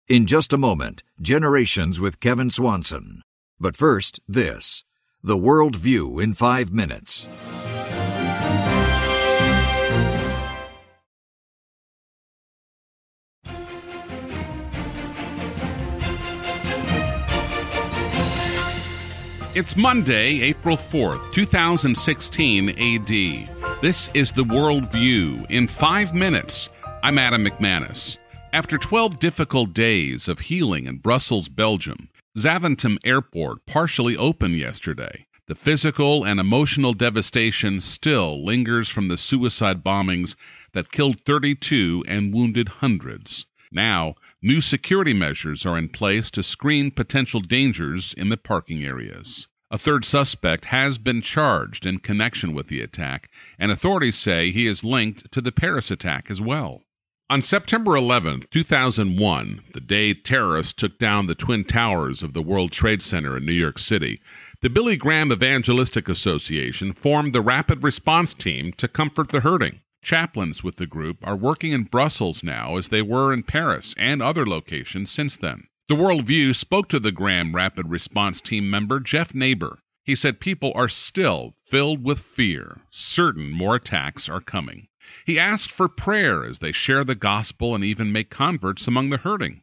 In just a moment, Generations with Kevin Swanson. But first, this. The World View in 5 minutes. It's Monday, April 4th, 2016 AD. This is The World View in 5 minutes. I'm Adam McManus. After 12 difficult days of healing in Brussels, Belgium, Zaventem Airport partially opened yesterday. The physical and emotional devastation still lingers from the suicide bombings that killed 32 and wounded hundreds. Now, new security measures are in place to screen potential dangers in the parking areas. A third suspect has been charged in connection with the attack, and authorities say he is linked to the Paris attack as well. On September 11, 2001, the day terrorists took down the Twin Towers of the World Trade Center in New York City, the Billy Graham Evangelistic Association formed the Rapid Response Team to comfort the hurting. Chaplains with the group are working in Brussels now as they were in Paris and other locations since then. The World View spoke to the Graham Rapid Response Team member Jeff Neighbor. He said people are still filled with fear, certain more attacks are coming. He asked for prayer as they share the gospel and even make converts among the hurting.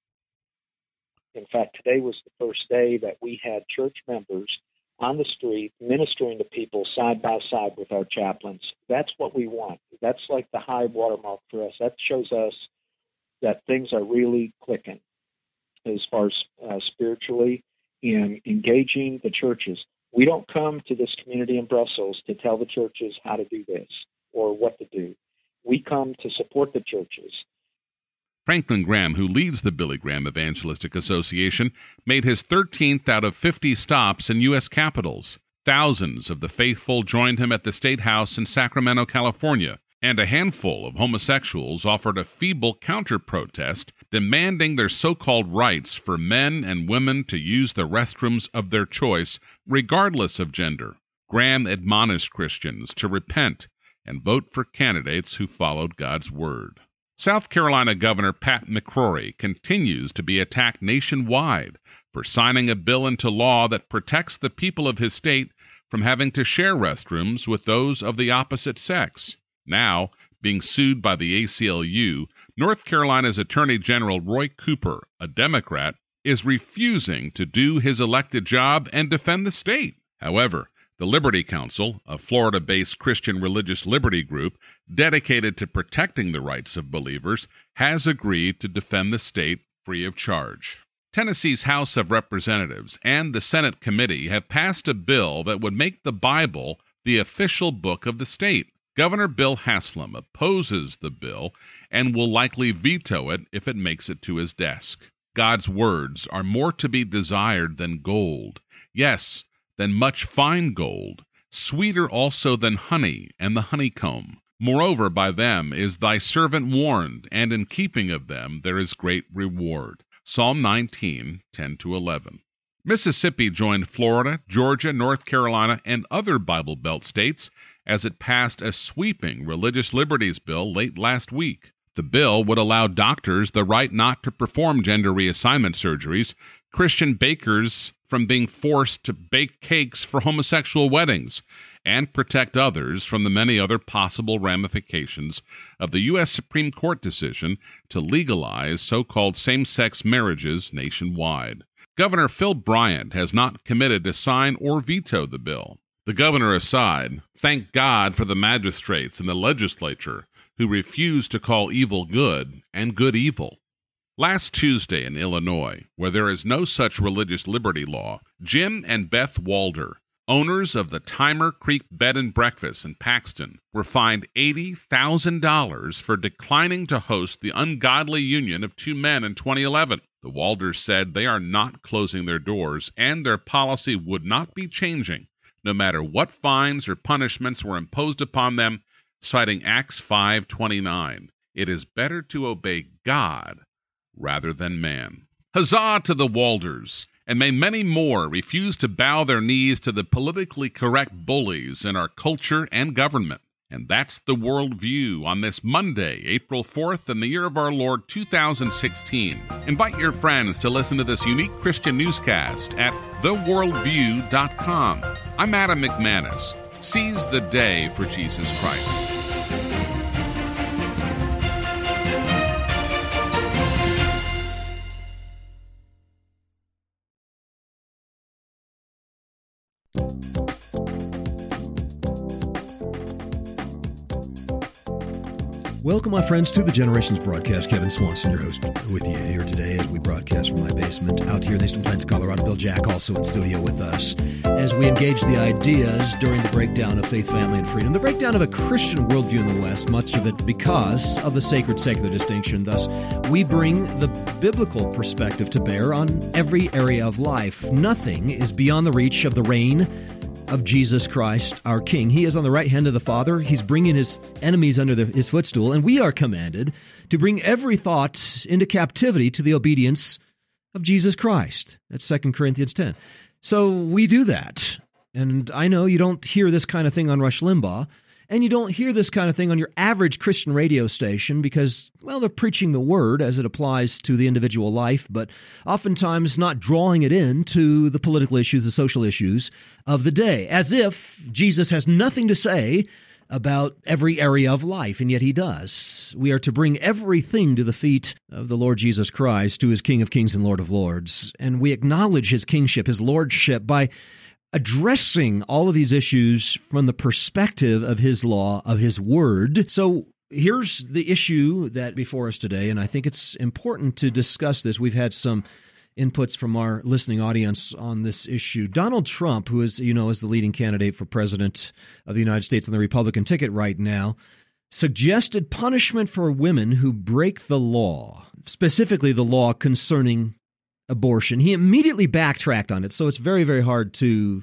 In fact, today was the first day that we had church members on the street ministering to people side by side with our chaplains. That's what we want. That's like the high watermark for us. That shows us that things are really clicking as far as spiritually in engaging the churches. We don't come to this community in Brussels to tell the churches how to do this or what to do. We come to support the churches. Franklin Graham, who leads the Billy Graham Evangelistic Association, made his 13th out of 50 stops in U.S. capitals. Thousands of the faithful joined him at the State House in Sacramento, California, and a handful of homosexuals offered a feeble counter-protest demanding their so-called rights for men and women to use the restrooms of their choice, regardless of gender. Graham admonished Christians to repent and vote for candidates who followed God's word. South Carolina Governor Pat McCrory continues to be attacked nationwide for signing a bill into law that protects the people of his state from having to share restrooms with those of the opposite sex. Now, being sued by the ACLU, North Carolina's Attorney General Roy Cooper, a Democrat, is refusing to do his elected job and defend the state. However, the Liberty Council, a Florida-based Christian religious liberty group dedicated to protecting the rights of believers, has agreed to defend the state free of charge. Tennessee's House of Representatives and the Senate committee have passed a bill that would make the Bible the official book of the state. Governor Bill Haslam opposes the bill and will likely veto it if it makes it to his desk. God's words are more to be desired than gold. Yes, than much fine gold, sweeter also than honey and the honeycomb. Moreover, by them is thy servant warned, and in keeping of them there is great reward. Psalm 19, 10-11. Mississippi joined Florida, Georgia, North Carolina, and other Bible Belt states as it passed a sweeping religious liberties bill late last week. The bill would allow doctors the right not to perform gender reassignment surgeries, Christian bakers from being forced to bake cakes for homosexual weddings, and protect others from the many other possible ramifications of the U.S. Supreme Court decision to legalize so-called same-sex marriages nationwide. Governor Phil Bryant has not committed to sign or veto the bill. The governor aside, thank God for the magistrates in the legislature who refuse to call evil good and good evil. Last Tuesday in Illinois, where there is no such religious liberty law, Jim and Beth Walder, owners of the Timer Creek Bed and Breakfast in Paxton, were fined $80,000 for declining to host the ungodly union of two men in 2011. The Walders said they are not closing their doors and their policy would not be changing, no matter what fines or punishments were imposed upon them, citing Acts 5:29. It is better to obey God rather than man. Huzzah to the Walders, and may many more refuse to bow their knees to the politically correct bullies in our culture and government. And that's The Worldview on this Monday, April 4th, in the year of our Lord 2016. Invite your friends to listen to this unique Christian newscast at theworldview.com. I'm Adam McManus. Seize the day for Jesus Christ. Welcome, my friends, to the Generations broadcast. Kevin Swanson, your host, with you here today as we broadcast from my basement out here in Eastern Plains, Colorado. Bill Jack also in studio with us as we engage the ideas during the breakdown of faith, family, and freedom, the breakdown of a Christian worldview in the West, much of it because of the sacred-secular distinction. Thus, we bring the biblical perspective to bear on every area of life. Nothing is beyond the reach of the reign of Jesus Christ, our King. He is on the right hand of the Father. He's bringing his enemies under his footstool, and we are commanded to bring every thought into captivity to the obedience of Jesus Christ. That's 2 Corinthians 10. So we do that. And I know you don't hear this kind of thing on Rush Limbaugh, and you don't hear this kind of thing on your average Christian radio station because, well, they're preaching the word as it applies to the individual life, but oftentimes not drawing it into the political issues, the social issues of the day, as if Jesus has nothing to say about every area of life, and yet he does. We are to bring everything to the feet of the Lord Jesus Christ, who is King of Kings and Lord of Lords, and we acknowledge his kingship, his lordship, by addressing all of these issues from the perspective of his law, of his word. So here's the issue that before us today, and I think it's important to discuss this. We've had some inputs from our listening audience on this issue. Donald Trump, who is, is the leading candidate for president of the United States on the Republican ticket right now, suggested punishment for women who break the law, specifically the law concerning abortion. He immediately backtracked on it, so it's very, very hard to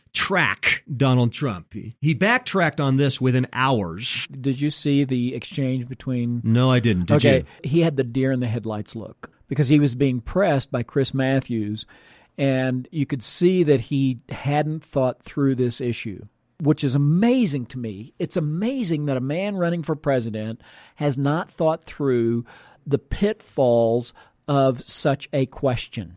track Donald Trump. He backtracked on this within hours. Did you see the exchange between... No, I didn't. Did you? He had the deer in the headlights look because he was being pressed by Chris Matthews, and you could see that he hadn't thought through this issue, which is amazing to me. It's amazing that a man running for president has not thought through the pitfalls of such a question,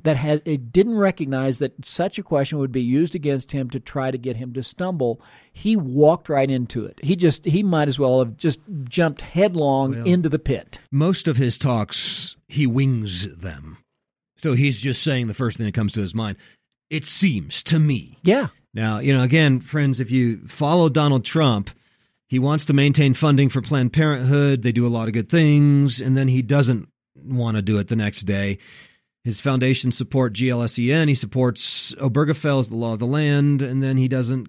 it didn't recognize that such a question would be used against him to try to get him to stumble. He walked right into it. He might as well have just jumped headlong into the pit. Most of his talks, he wings them. So he's just saying the first thing that comes to his mind. It seems to me. Yeah. Now, again, friends, if you follow Donald Trump, he wants to maintain funding for Planned Parenthood. They do a lot of good things, and then he doesn't want to do it the next day. His foundations support GLSEN. He supports Obergefell's The Law of the Land, and then he doesn't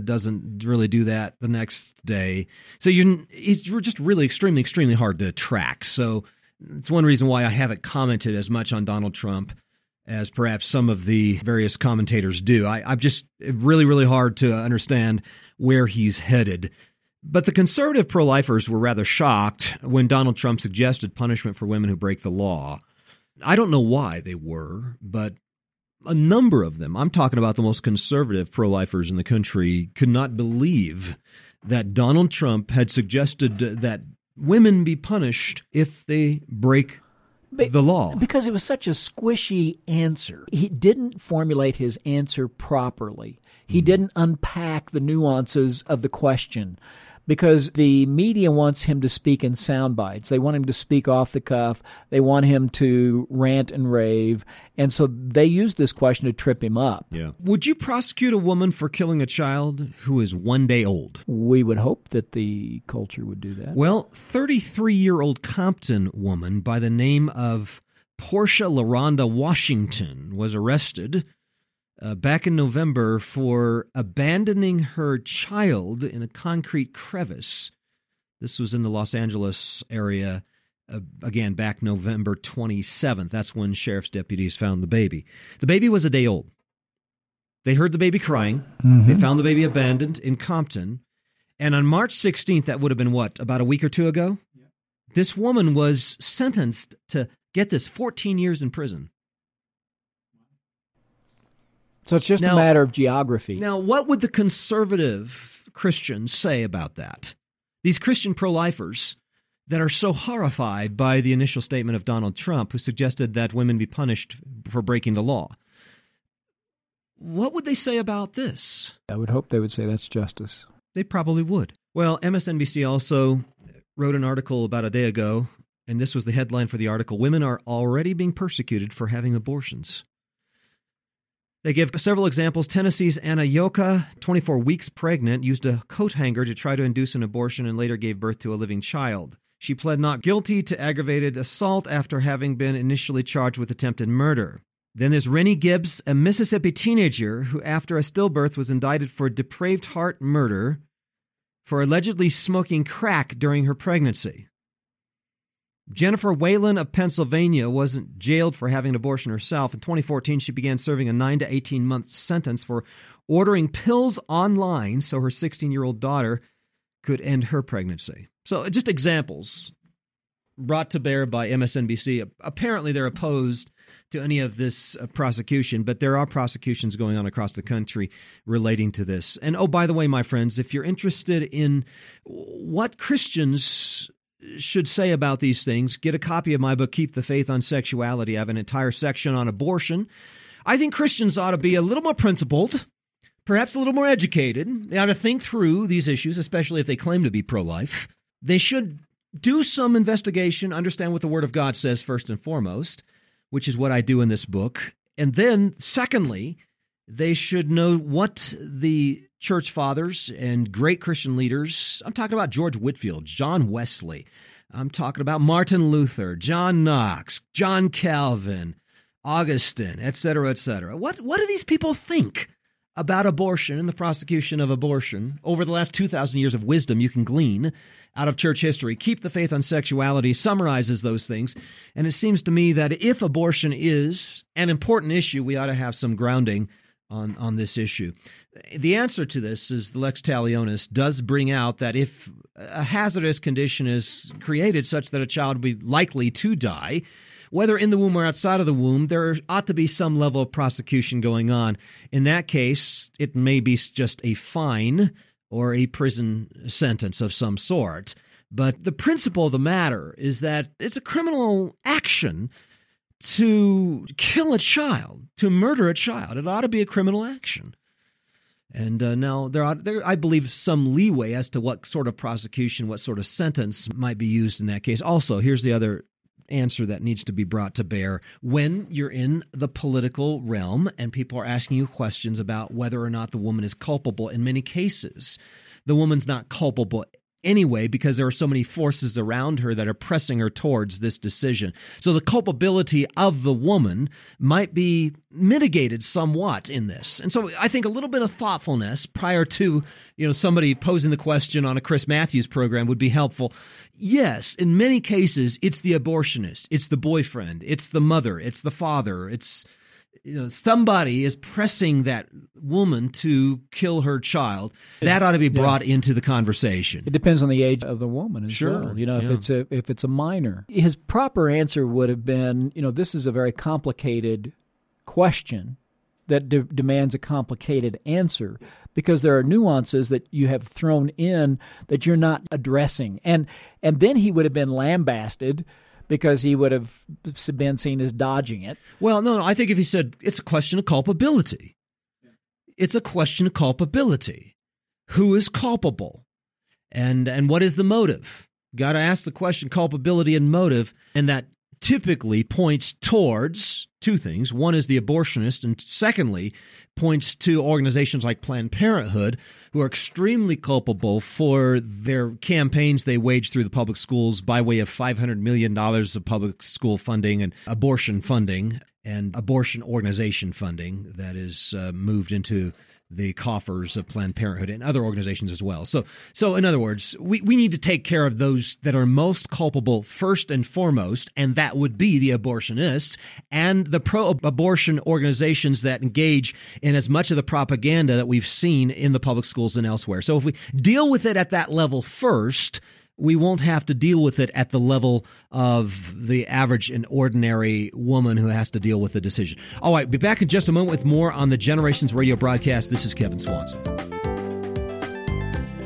really do that the next day. So it's just really extremely, extremely hard to track. So it's one reason why I haven't commented as much on Donald Trump as perhaps some of the various commentators do. I'm just really, really hard to understand where he's headed. But the conservative pro-lifers were rather shocked when Donald Trump suggested punishment for women who break the law. I don't know why they were, but a number of them, I'm talking about the most conservative pro-lifers in the country, could not believe that Donald Trump had suggested that women be punished if they break the law. Because it was such a squishy answer. He didn't formulate his answer properly. He didn't unpack the nuances of the question. Because the media wants him to speak in sound bites. They want him to speak off the cuff. They want him to rant and rave. And so they use this question to trip him up. Yeah. Would you prosecute a woman for killing a child who is 1 day old? We would hope that the culture would do that. Well, 33-year-old Compton woman by the name of Portia LaRonda Washington was arrested back in November for abandoning her child in a concrete crevice. This was in the Los Angeles area, again, back November 27th. That's when sheriff's deputies found the baby. The baby was a day old. They heard the baby crying. They found the baby abandoned in Compton. And on March 16th, that would have been what, about a week or two ago? Yeah. This woman was sentenced to, get this, 14 years in prison. So it's just a matter of geography. Now, what would the conservative Christians say about that? These Christian pro-lifers that are so horrified by the initial statement of Donald Trump, who suggested that women be punished for breaking the law. What would they say about this? I would hope they would say that's justice. They probably would. Well, MSNBC also wrote an article about a day ago, and this was the headline for the article: Women are already being persecuted for having abortions. They give several examples. Tennessee's Anna Yoka, 24 weeks pregnant, used a coat hanger to try to induce an abortion and later gave birth to a living child. She pled not guilty to aggravated assault after having been initially charged with attempted murder. Then there's Rennie Gibbs, a Mississippi teenager who, after a stillbirth, was indicted for depraved heart murder for allegedly smoking crack during her pregnancy. Jennifer Whalen of Pennsylvania wasn't jailed for having an abortion herself. In 2014, she began serving a 9 to 18-month sentence for ordering pills online so her 16-year-old daughter could end her pregnancy. So just examples brought to bear by MSNBC. Apparently, they're opposed to any of this prosecution, but there are prosecutions going on across the country relating to this. And oh, by the way, my friends, if you're interested in what Christians should say about these things, get a copy of my book, Keep the Faith on Sexuality. I have an entire section on abortion. I think Christians ought to be a little more principled, perhaps a little more educated. They ought to think through these issues, especially if they claim to be pro-life. They should do some investigation, understand what the Word of God says first and foremost, which is what I do in this book. And then, secondly, they should know what the church fathers and great Christian leaders, I'm talking about George Whitefield, John Wesley, I'm talking about Martin Luther, John Knox, John Calvin, Augustine, et cetera, et cetera. What do these people think about abortion and the prosecution of abortion over the last 2,000 years of wisdom you can glean out of church history? Keep the Faith on Sexuality summarizes those things. And it seems to me that if abortion is an important issue, we ought to have some grounding on this issue. The answer to this is the Lex Talionis does bring out that if a hazardous condition is created such that a child will be likely to die, whether in the womb or outside of the womb, there ought to be some level of prosecution going on. In that case, it may be just a fine or a prison sentence of some sort. But the principle of the matter is that it's a criminal action to kill a child, to murder a child. It ought to be a criminal action. And now there, I believe, some leeway as to what sort of prosecution, what sort of sentence might be used in that case. Also, here's the other answer that needs to be brought to bear. When you're in the political realm and people are asking you questions about whether or not the woman is culpable, in many cases, the woman's not culpable anyway because there are so many forces around her that are pressing her towards this decision. So the culpability of the woman might be mitigated somewhat in this. And so I think a little bit of thoughtfulness prior to, somebody posing the question on a Chris Matthews program would be helpful. Yes, in many cases, it's the abortionist, it's the boyfriend, it's the mother, it's the father, it's somebody is pressing that woman to kill her child. That ought to be brought into the conversation. It depends on the age of the woman as well. If it's a minor. His proper answer would have been, this is a very complicated question that demands a complicated answer because there are nuances that you have thrown in that you're not addressing. And then he would have been lambasted because he would have been seen as dodging it. Well, no, I think if he said it's a question of culpability. It's a question of culpability. Who is culpable? And what is the motive? Got to ask the question, culpability and motive, and that typically points towards two things. One is the abortionist, and secondly, points to organizations like Planned Parenthood, who are extremely culpable for their campaigns they wage through the public schools by way of $500 million of public school funding and abortion funding and abortion organization funding that is moved into the coffers of Planned Parenthood and other organizations as well. So in other words, we need to take care of those that are most culpable first and foremost, and that would be the abortionists and the pro-abortion organizations that engage in as much of the propaganda that we've seen in the public schools and elsewhere. So if we deal with it at that level first, we won't have to deal with it at the level of the average and ordinary woman who has to deal with the decision. All right, be back in just a moment with more on the Generations Radio broadcast. This is Kevin Swanson.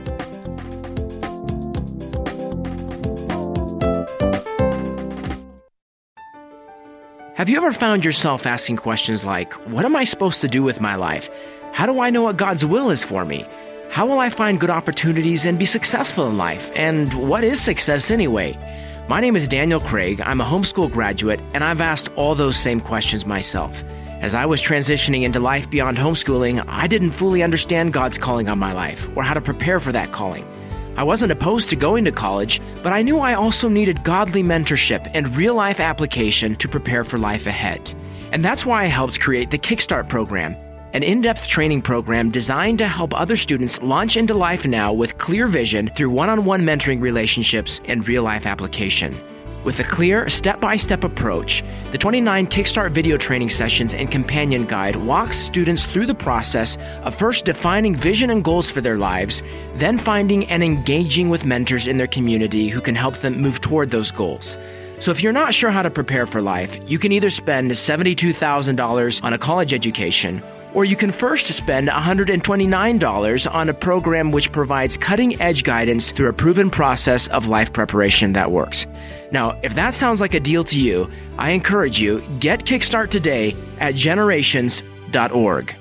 Have you ever found yourself asking questions like, what am I supposed to do with my life? How do I know what God's will is for me? How will I find good opportunities and be successful in life? And what is success anyway? My name is Daniel Craig. I'm a homeschool graduate, and I've asked all those same questions myself. As I was transitioning into life beyond homeschooling, I didn't fully understand God's calling on my life or how to prepare for that calling. I wasn't opposed to going to college, but I knew I also needed godly mentorship and real-life application to prepare for life ahead. And that's why I helped create the Kickstart program, an in-depth training program designed to help other students launch into life now with clear vision through one-on-one mentoring relationships and real-life application. With a clear, step-by-step approach, the 29 Kickstart video training sessions and companion guide walks students through the process of first defining vision and goals for their lives, then finding and engaging with mentors in their community who can help them move toward those goals. So if you're not sure how to prepare for life, you can either spend $72,000 on a college education, or you can first spend $129 on a program which provides cutting-edge guidance through a proven process of life preparation that works. Now, if that sounds like a deal to you, I encourage you, get Kickstart today at generations.org.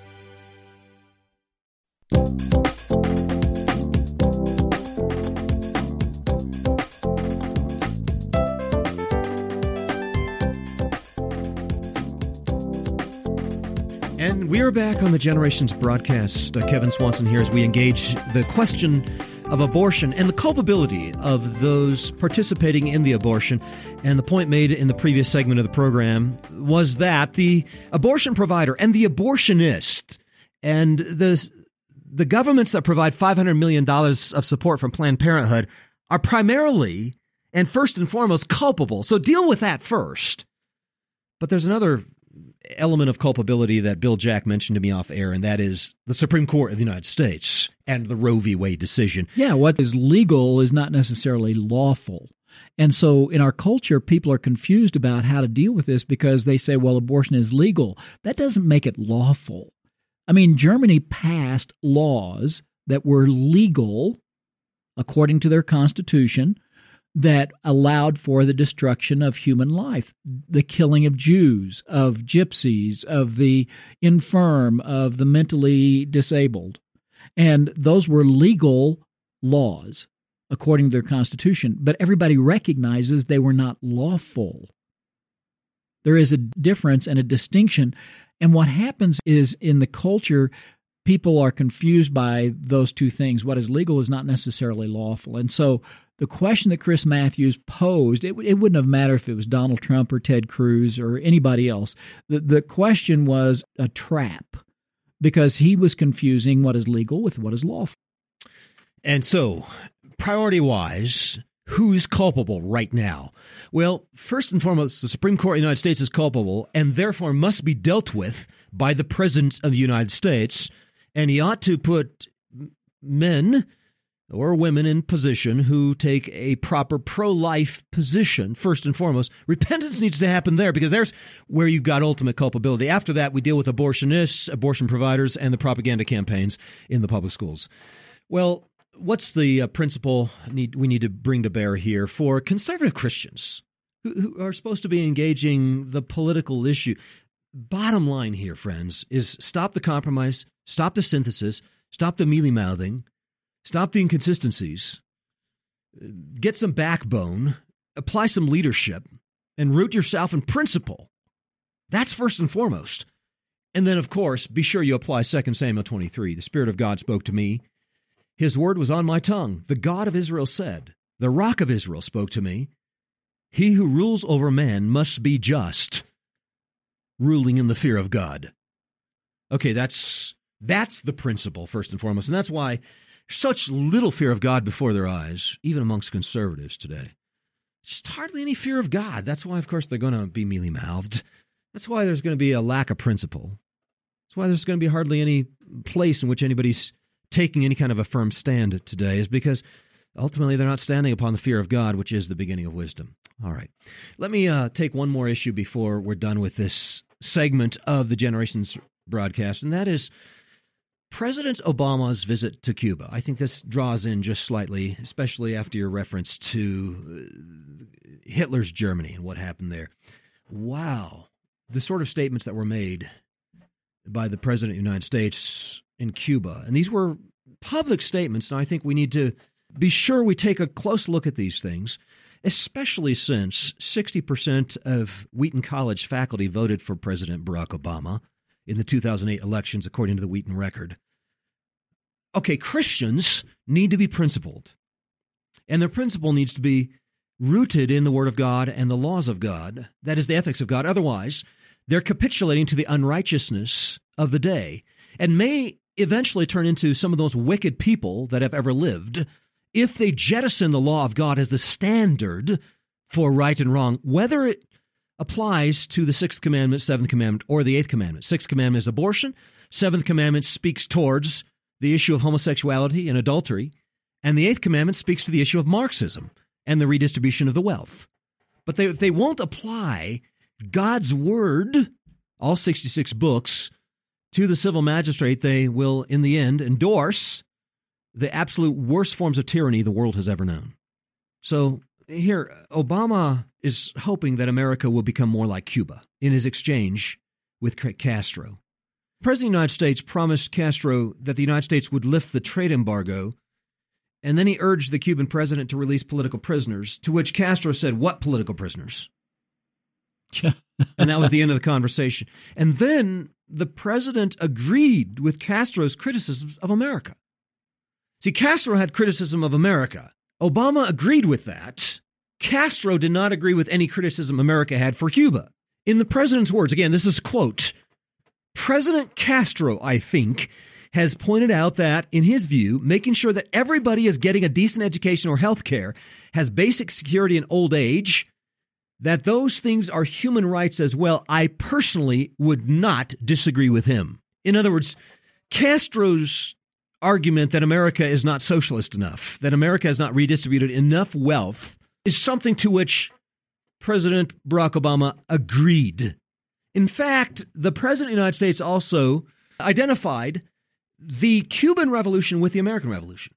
And we are back on the Generations broadcast. Kevin Swanson here as we engage the question of abortion and the culpability of those participating in the abortion. And the point made in the previous segment of the program was that the abortion provider and the abortionist and the governments that provide $500 million of support from Planned Parenthood are primarily and first and foremost culpable. So deal with that first. But there's another element of culpability that Bill Jack mentioned to me off air, and that is the Supreme Court of the United States and the Roe v. Wade decision. Yeah, what is legal is not necessarily lawful. And so in our culture, people are confused about how to deal with this because they say, well, abortion is legal. That doesn't make it lawful. I mean, Germany passed laws that were legal according to their constitution that allowed for the destruction of human life, the killing of Jews, of gypsies, of the infirm, of the mentally disabled. And those were legal laws according to their constitution, but everybody recognizes they were not lawful. There is a difference and a distinction, and what happens is in the culture, people are confused by those two things. What is legal is not necessarily lawful. And so the question that Chris Matthews posed, it wouldn't have mattered if it was Donald Trump or Ted Cruz or anybody else. The question was a trap because he was confusing what is legal with what is lawful. And so, priority-wise, who's culpable right now? Well, first and foremost, the Supreme Court of the United States is culpable and therefore must be dealt with by the President of the United States, and he ought to put men or women in position who take a proper pro-life position, first and foremost. Repentance needs to happen there because there's where you've got ultimate culpability. After that, we deal with abortionists, abortion providers, and the propaganda campaigns in the public schools. Well, what's the principle we need to bring to bear here for conservative Christians who are supposed to be engaging the political issue? Bottom line here, friends, is stop the compromise, stop the synthesis, stop the mealy-mouthing, stop the inconsistencies, get some backbone, apply some leadership, and root yourself in principle. That's first and foremost. And then, of course, be sure you apply 2 Samuel 23. The Spirit of God spoke to me. His word was on my tongue. The God of Israel said, the Rock of Israel spoke to me. He who rules over man must be just, ruling in the fear of God. Okay, that's the principle, first and foremost. And that's why such little fear of God before their eyes, even amongst conservatives today. Just hardly any fear of God. That's why, of course, they're going to be mealy-mouthed. That's why there's going to be a lack of principle. That's why there's going to be hardly any place in which anybody's taking any kind of a firm stand today, is because ultimately they're not standing upon the fear of God, which is the beginning of wisdom. All right. Let me take one more issue before we're done with this segment of the Generations broadcast, and that is President Obama's visit to Cuba. I think this draws in just slightly, especially after your reference to Hitler's Germany and what happened there. Wow. The sort of statements that were made by the President of the United States in Cuba. And these were public statements, and I think we need to be sure we take a close look at these things, especially since 60% of Wheaton College faculty voted for President Barack Obama in the 2008 elections, according to the Wheaton Record. Okay, Christians need to be principled, and their principle needs to be rooted in the Word of God and the laws of God, that is, the ethics of God. Otherwise, they're capitulating to the unrighteousness of the day and may eventually turn into some of those wicked people that have ever lived if they jettison the law of God as the standard for right and wrong, whether it applies to the Sixth Commandment, Seventh Commandment, or the Eighth Commandment. Sixth Commandment is abortion. Seventh Commandment speaks towards the issue of homosexuality and adultery. And the Eighth Commandment speaks to the issue of Marxism and the redistribution of the wealth. But they won't apply God's word, all 66 books, to the civil magistrate. They will, in the end, endorse the absolute worst forms of tyranny the world has ever known. So here, Obama is hoping that America will become more like Cuba in his exchange with Castro. The President of the United States promised Castro that the United States would lift the trade embargo, and then he urged the Cuban president to release political prisoners, to which Castro said, "What political prisoners?" And that was the end of the conversation. And then the president agreed with Castro's criticisms of America. See, Castro had criticism of America. Obama agreed with that. Castro did not agree with any criticism America had for Cuba. In the president's words, again, this is a quote, President Castro, I think, has pointed out that, in his view, making sure that everybody is getting a decent education or health care, has basic security in old age, that those things are human rights as well. I personally would not disagree with him. In other words, Castro's argument that America is not socialist enough, that America has not redistributed enough wealth, is something to which President Barack Obama agreed. In fact, the President of the United States also identified the Cuban Revolution with the American Revolution.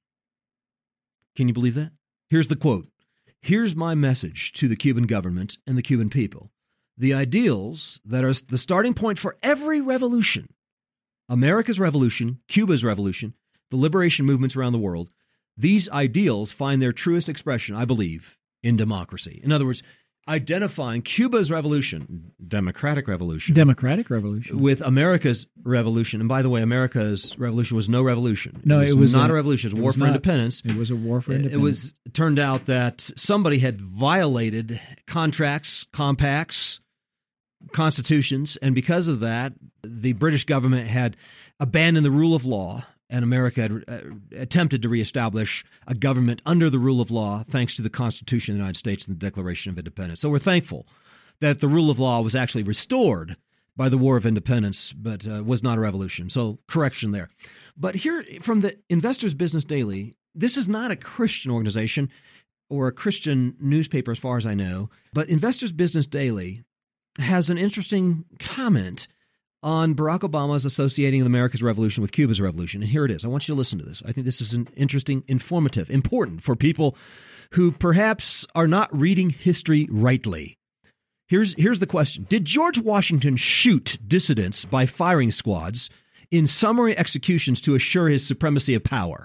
Can you believe that? Here's the quote. Here's my message to the Cuban government and the Cuban people. The ideals that are the starting point for every revolution, America's revolution, Cuba's revolution, the liberation movements around the world, these ideals find their truest expression, I believe, in democracy. In other words, identifying Cuba's revolution, democratic revolution, with America's revolution. And by the way, America's revolution was no revolution. No, it was not a revolution. It was a war for independence. It was a war for independence. It turned out that somebody had violated contracts, compacts, constitutions, and because of that, the British government had abandoned the rule of law, and America had attempted to reestablish a government under the rule of law thanks to the Constitution of the United States and the Declaration of Independence. So we're thankful that the rule of law was actually restored by the War of Independence, but was not a revolution. So correction there. But here from the Investor's Business Daily, this is not a Christian organization or a Christian newspaper as far as I know, but Investor's Business Daily has an interesting comment on Barack Obama's associating America's revolution with Cuba's revolution. And here it is. I want you to listen to this. I think this is an interesting, informative, important for people who perhaps are not reading history rightly. Here's the question. Did George Washington shoot dissidents by firing squads in summary executions to assure his supremacy of power?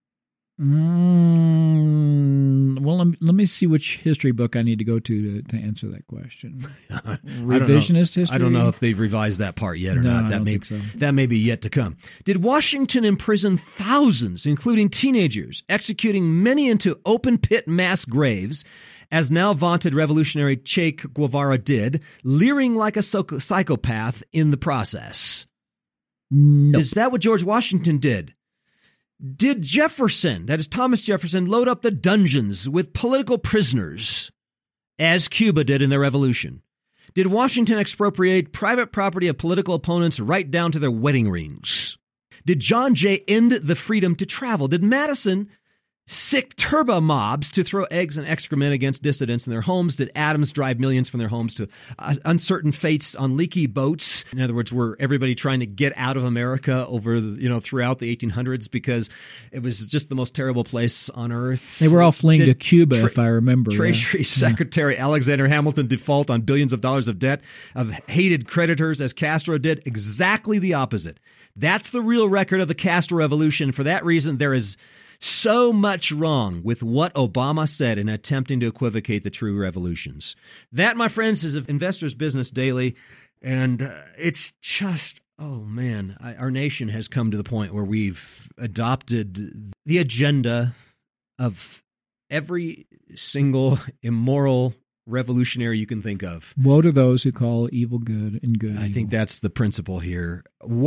Well, let me see which history book I need to go to answer that question. Revisionist history? I don't know if they've revised that part yet or not. That may be yet to come. Did Washington imprison thousands, including teenagers, executing many into open pit mass graves, as now vaunted revolutionary Che Guevara did, leering like a psychopath in the process? No. Is that what George Washington did? Did Jefferson, that is Thomas Jefferson, load up the dungeons with political prisoners, as Cuba did in their revolution? Did Washington expropriate private property of political opponents right down to their wedding rings? Did John Jay end the freedom to travel? Did Madison sick turbo mobs to throw eggs and excrement against dissidents in their homes? Did atoms drive millions from their homes to uncertain fates on leaky boats? In other words, were everybody trying to get out of America over, throughout the 1800s because it was just the most terrible place on earth? They were all fleeing to Cuba, if I remember. Treasury Secretary Alexander Hamilton default on billions of dollars of debt of hated creditors as Castro did? Exactly the opposite. That's the real record of the Castro Revolution. For that reason, there is so much wrong with what Obama said in attempting to equivocate the true revolutions. That, my friends, is Investors Business Daily, and it's just, oh man, our nation has come to the point where we've adopted the agenda of every single immoral revolutionary you can think of. Woe to those who call evil good and good I evil. think that's the principle here.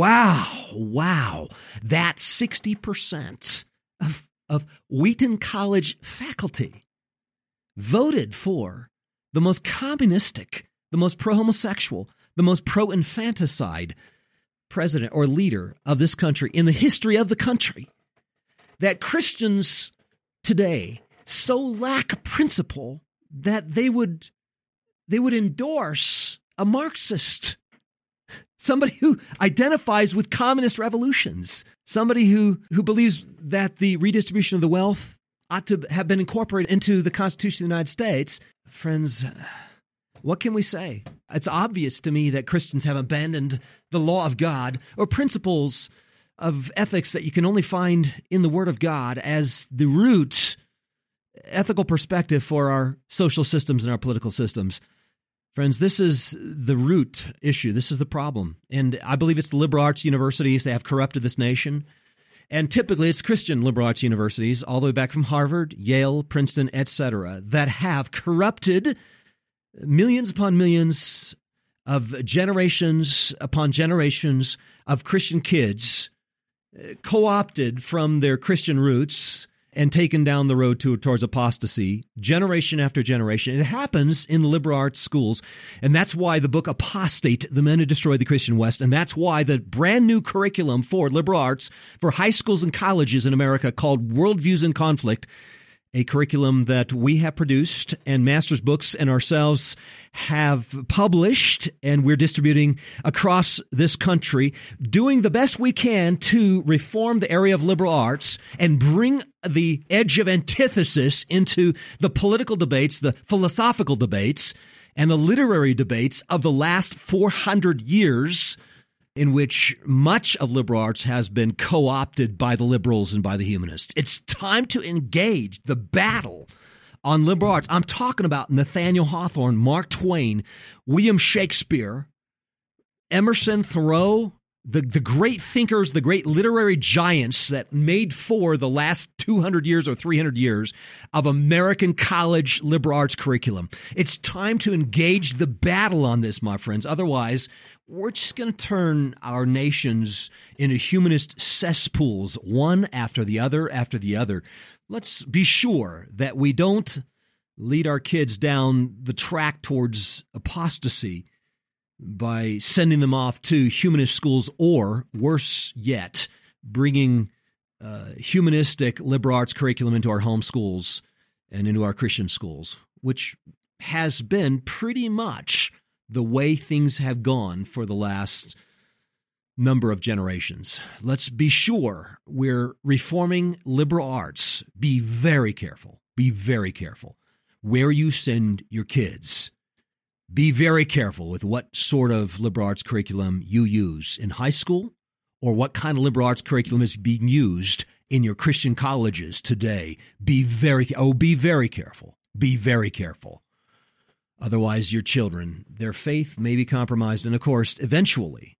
Wow. That's 60% of Wheaton College faculty voted for the most communistic, the most pro-homosexual, the most pro-infanticide president or leader of this country in the history of the country. That Christians today so lack principle that they would endorse a Marxist, somebody who identifies with communist revolutions, somebody who believes that the redistribution of the wealth ought to have been incorporated into the Constitution of the United States. Friends, what can we say? It's obvious to me that Christians have abandoned the law of God or principles of ethics that you can only find in the Word of God as the root ethical perspective for our social systems and our political systems. Friends, this is the root issue. This is the problem. And I believe it's the liberal arts universities that have corrupted this nation. And typically it's Christian liberal arts universities, all the way back from Harvard, Yale, Princeton, etc., that have corrupted millions upon millions of generations upon generations of Christian kids, co-opted from their Christian roots and taken down the road towards apostasy, generation after generation. It happens in the liberal arts schools, and that's why the book Apostate, The Men Who Destroyed the Christian West, and that's why the brand new curriculum for liberal arts for high schools and colleges in America called Worldviews in Conflict, a curriculum that we have produced and Master's Books and ourselves have published, and we're distributing across this country, doing the best we can to reform the area of liberal arts and bring the edge of antithesis into the political debates, the philosophical debates, and the literary debates of the last 400 years, in which much of liberal arts has been co-opted by the liberals and by the humanists. It's time to engage the battle on liberal arts. I'm talking about Nathaniel Hawthorne, Mark Twain, William Shakespeare, Emerson, Thoreau, the great thinkers, the great literary giants that made for the last 200 years or 300 years of American college liberal arts curriculum. It's time to engage the battle on this, my friends. Otherwise, we're just going to turn our nations into humanist cesspools, one after the other after the other. Let's be sure that we don't lead our kids down the track towards apostasy by sending them off to humanist schools, or worse yet, bringing humanistic liberal arts curriculum into our home schools and into our Christian schools, which has been pretty much the way things have gone for the last number of generations. Let's be sure we're reforming liberal arts. Be very careful. Be very careful where you send your kids. Be very careful with what sort of liberal arts curriculum you use in high school, or what kind of liberal arts curriculum is being used in your Christian colleges today. Be very careful. Be very careful. Otherwise, your children, their faith may be compromised. And of course, eventually,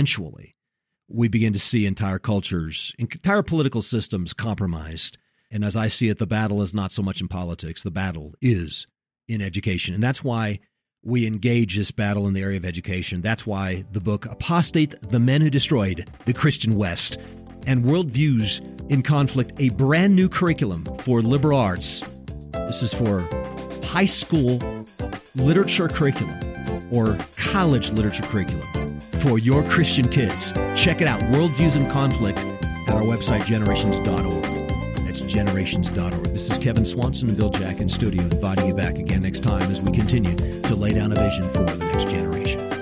we begin to see entire cultures, entire political systems compromised. And as I see it, the battle is not so much in politics. The battle is in education. And that's why we engage this battle in the area of education. That's why the book Apostate, The Men Who Destroyed the Christian West, and Worldviews in Conflict, a brand new curriculum for liberal arts. This is for high school literature curriculum or college literature curriculum for your Christian kids. Check it out, Worldviews in Conflict, at our website, generations.org. That's That's generations.org. This is Kevin Swanson and Bill Jack in studio, inviting you back again next time as we continue to lay down a vision for the next generation.